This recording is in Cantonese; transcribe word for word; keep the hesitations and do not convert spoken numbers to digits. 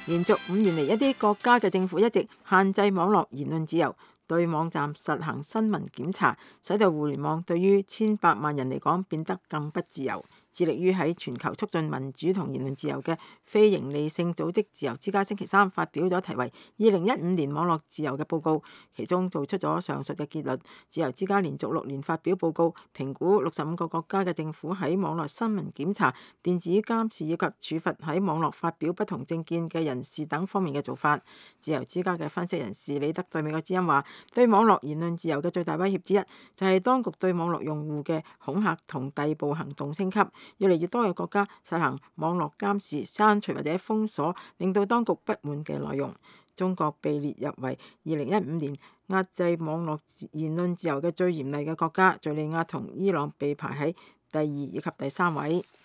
連續五年嚟，一啲國家嘅政府一直限制網絡言論自由，對網站實行新聞檢查，使到互聯網對於千百萬人嚟講變得更不自由。致力於喺全球促進民主同言論自由嘅非營利性組織自由之家星期三發表咗題為《二零一五年網絡自由》嘅報告，其中做出咗上述嘅結論。自由之家連續六年發表報告，評估六十五個國家嘅政府喺網絡新聞檢查、電子監視以及處罰喺網絡發表不同政見嘅人士等方面嘅做法。自由之家嘅分析人士李德對美國之音話：對網絡言論自由嘅最大威脅之一，就係當局對網絡用戶嘅恐嚇同逮捕行動升級。越嚟越多嘅國家實行網絡監視、刪除或者封鎖，令到當局不滿嘅內容。中國被列入為二零一五年壓制網絡言論自由嘅最嚴厲嘅國家，敘利亞同伊朗被排喺第二以及第三位。